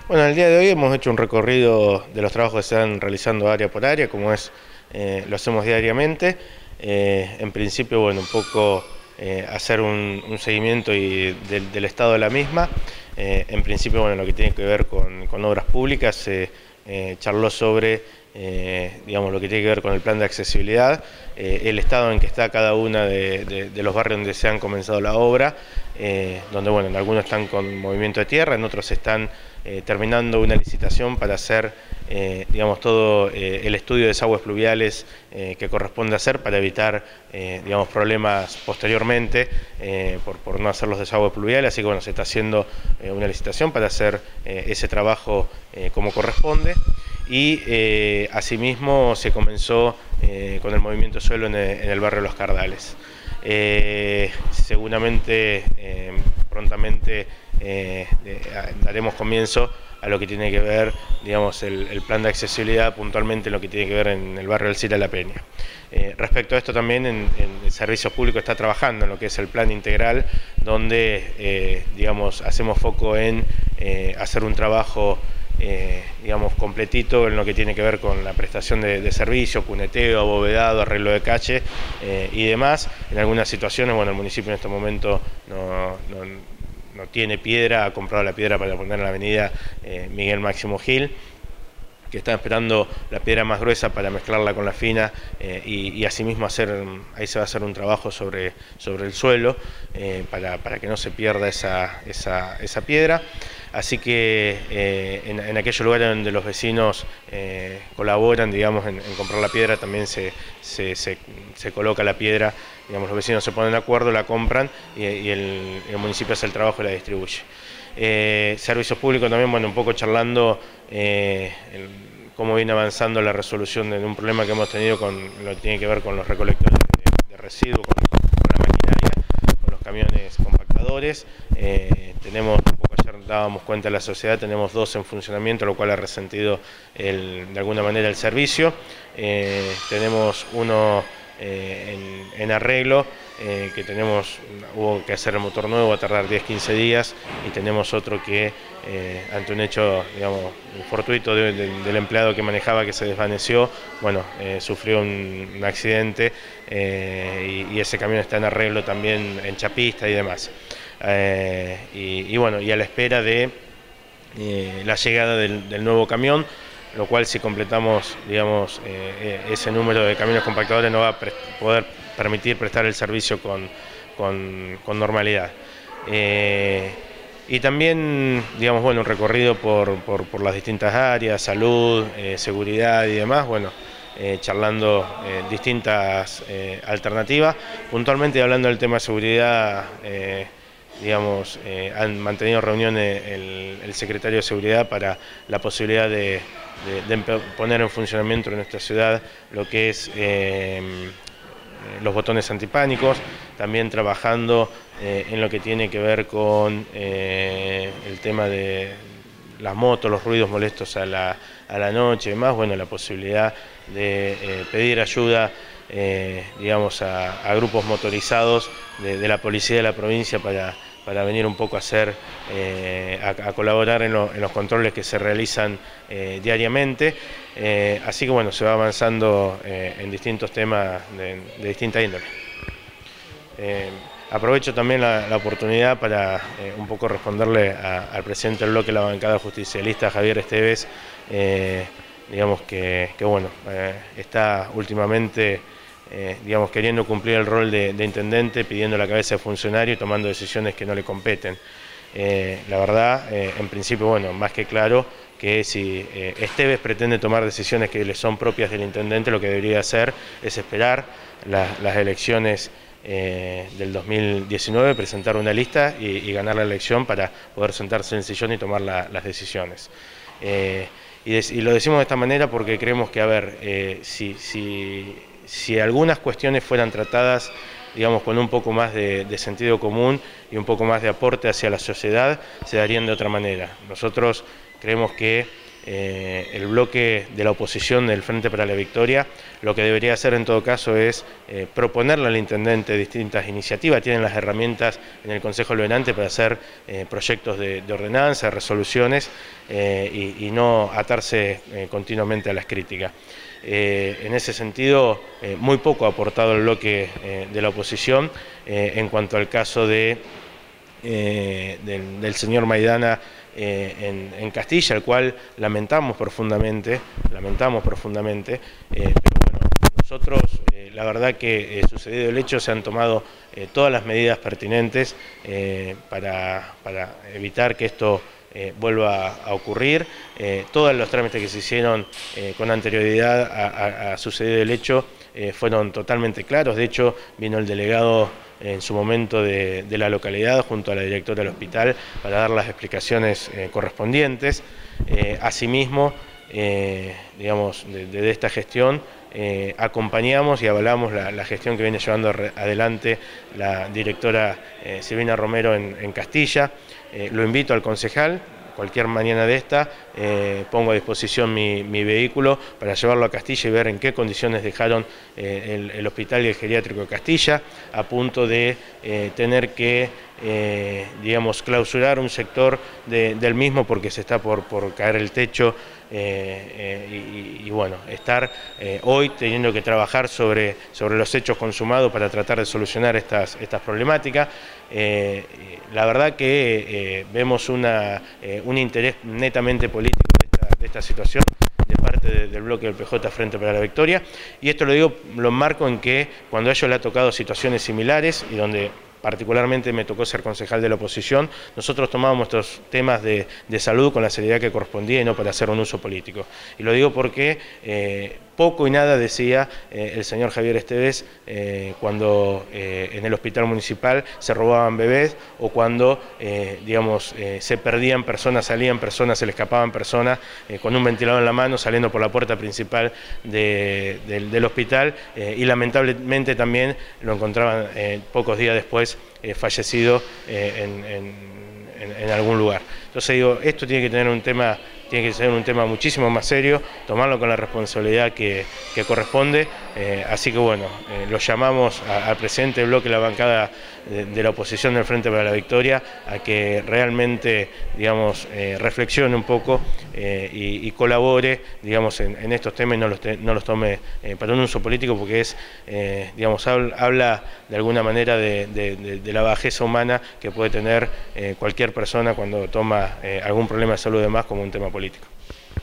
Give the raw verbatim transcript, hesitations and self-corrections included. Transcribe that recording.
Bueno, el día de hoy hemos hecho un recorrido de los trabajos que se están realizando área por área, como es, eh, lo hacemos diariamente. Eh, en principio, bueno, un poco eh, hacer un, un seguimiento y del, del estado de la misma. Eh, en principio, bueno, lo que tiene que ver con, con obras públicas, se eh, eh, charló sobre eh, digamos, lo que tiene que ver con el plan de accesibilidad, eh, el estado en que está cada uno de, de, de los barrios donde se han comenzado la obra, eh, donde, bueno, en algunos están con movimiento de tierra, en otros están eh, terminando una licitación para hacer, eh, digamos, todo eh, el estudio de desagües pluviales eh, que corresponde hacer para evitar, eh, digamos, problemas posteriormente eh, por, por no hacer los desagües pluviales. Así que, bueno, se está haciendo eh, una licitación para hacer eh, ese trabajo eh, como corresponde. Y eh, asimismo se comenzó eh, con el movimiento de suelo en el, en el barrio Los Cardales. Eh, seguramente eh, prontamente eh, eh, daremos comienzo a lo que tiene que ver, digamos, el, el plan de accesibilidad, puntualmente lo que tiene que ver en el barrio Alcira La Peña. Eh, respecto a esto también, en, en el Servicio Público está trabajando en lo que es el plan integral, donde, eh, digamos, hacemos foco en eh, hacer un trabajo Eh, digamos, completito en lo que tiene que ver con la prestación de, de servicios, cuneteo, abovedado, arreglo de calle eh, y demás. En algunas situaciones, bueno, el municipio en este momento no, no, no tiene piedra, ha comprado la piedra para poner en la avenida eh, Miguel Máximo Gil, que está esperando la piedra más gruesa para mezclarla con la fina eh, y, y asimismo hacer, ahí se va a hacer un trabajo sobre, sobre el suelo eh, para, para que no se pierda esa, esa, esa piedra. Así que eh, en, en aquellos lugares donde los vecinos eh, colaboran, digamos, en, en comprar la piedra, también se, se, se, se coloca la piedra, digamos, los vecinos se ponen de acuerdo, la compran y, y el, el municipio hace el trabajo y la distribuye. Eh, servicios públicos también, bueno, un poco charlando eh, el, cómo viene avanzando la resolución de un problema que hemos tenido con lo que tiene que ver con los recolectores de, de residuos, con, con la maquinaria, con los camiones compactadores. Eh, tenemos, un poco ayer dábamos cuenta a la sociedad, tenemos dos en funcionamiento, lo cual ha resentido el, de alguna manera el servicio. Eh, tenemos uno eh, en, en arreglo, Eh, que tenemos, hubo que hacer el motor nuevo, va a tardar diez a quince días, y tenemos otro que eh, ante un hecho, digamos, fortuito de, de, del empleado que manejaba, que se desvaneció, bueno, eh, sufrió un, un accidente eh, y, y ese camión está en arreglo también en chapista y demás. Eh, y, y bueno, y a la espera de eh, la llegada del, del nuevo camión, lo cual, si completamos, digamos, eh, ese número de camiones compactadores, no va a poder permitir prestar el servicio con, con, con normalidad. Eh, y también, digamos, bueno, un recorrido por, por, por las distintas áreas, salud, eh, seguridad y demás, bueno, eh, charlando eh, distintas eh, alternativas. Puntualmente hablando del tema de seguridad, eh, digamos, eh, han mantenido reuniones el, el secretario de Seguridad para la posibilidad de, de, de poner en funcionamiento en nuestra ciudad lo que es eh, los botones antipánicos, también trabajando eh, en lo que tiene que ver con eh, el tema de las motos, los ruidos molestos a la, a la noche y demás, bueno, la posibilidad de eh, pedir ayuda eh, digamos, a, a grupos motorizados de, de la policía de la provincia para, para venir un poco a hacer, eh, a, a colaborar en, lo, en los controles que se realizan eh, diariamente. Eh, así que bueno, se va avanzando eh, en distintos temas de, de distinta índole. Eh, aprovecho también la, la oportunidad para eh, un poco responderle a, al presidente del bloque de la bancada justicialista, Javier Esteves, eh, digamos que, que bueno, eh, está últimamente eh, digamos, queriendo cumplir el rol de, de intendente, pidiendo la cabeza de funcionario y tomando decisiones que no le competen. Eh, la verdad, eh, en principio, bueno, más que claro que si eh, Esteves pretende tomar decisiones que le son propias del intendente, lo que debería hacer es esperar la, las elecciones eh, del dos mil diecinueve, presentar una lista y, y ganar la elección para poder sentarse en el sillón y tomar la, las decisiones. Eh, y, de, y lo decimos de esta manera porque creemos que, a ver, eh, si, si, si algunas cuestiones fueran tratadas, digamos, con un poco más de, de sentido común y un poco más de aporte hacia la sociedad, se darían de otra manera. Nosotros creemos que eh, el bloque de la oposición del Frente para la Victoria lo que debería hacer en todo caso es eh, proponerle al intendente distintas iniciativas. Tienen las herramientas en el Consejo Deliberante para hacer eh, proyectos de, de ordenanza, resoluciones eh, y, y no atarse eh, continuamente a las críticas. Eh, en ese sentido, eh, muy poco ha aportado el bloque eh, de la oposición eh, en cuanto al caso de, eh, del, del señor Maidana eh, en, en Castilla, el cual lamentamos profundamente, lamentamos profundamente, eh, pero bueno, nosotros, eh, la verdad que eh, sucedido el hecho, se han tomado eh, todas las medidas pertinentes eh, para, para evitar que esto Eh, vuelva a ocurrir. Eh, todos los trámites que se hicieron eh, con anterioridad a, a, a suceder el hecho eh, fueron totalmente claros. De hecho, vino el delegado eh, en su momento de, de la localidad junto a la directora del hospital para dar las explicaciones eh, correspondientes. Eh, asimismo, eh, digamos, de, de esta gestión, Eh, acompañamos y avalamos la, la gestión que viene llevando adelante la directora eh, Silvina Romero en, en Castilla. Eh, lo invito al concejal, cualquier mañana de esta, eh, pongo a disposición mi, mi vehículo para llevarlo a Castilla y ver en qué condiciones dejaron eh, el, el hospital y el geriátrico de Castilla, a punto de eh, tener que, eh, digamos, clausurar un sector de, del mismo porque se está por, por caer el techo. Eh, eh, y, y bueno, estar eh, hoy teniendo que trabajar sobre, sobre los hechos consumados para tratar de solucionar estas, estas problemáticas. Eh, la verdad que eh, vemos una, eh, un interés netamente político de esta, de esta situación de parte de, del bloque del P J Frente para la Victoria, y esto lo digo, lo marco en que cuando a ellos le ha tocado situaciones similares y donde particularmente me tocó ser concejal de la oposición, nosotros tomábamos estos temas de, de salud con la seriedad que correspondía y no para hacer un uso político. Y lo digo porque eh, poco y nada decía eh, el señor Javier Esteves eh, cuando eh, en el hospital municipal se robaban bebés o cuando eh, digamos, eh, se perdían personas, salían personas, se le escapaban personas eh, con un ventilador en la mano saliendo por la puerta principal de, de, del hospital eh, y lamentablemente también lo encontraban eh, pocos días después Eh, fallecido eh, en, en, en algún lugar. Entonces digo, esto tiene que tener un tema, tiene que ser un tema muchísimo más serio, tomarlo con la responsabilidad que, que corresponde, eh, así que bueno, eh, lo llamamos a, al presidente del bloque, la bancada de, de la oposición del Frente para la Victoria, a que realmente, digamos, eh, reflexione un poco eh, y, y colabore, digamos, en, en estos temas y no los, te, no los tome eh, para un uso político, porque es, eh, digamos, habla, habla de alguna manera de, de, de, de la bajeza humana que puede tener eh, cualquier persona cuando toma eh, algún problema de salud de más como un tema político.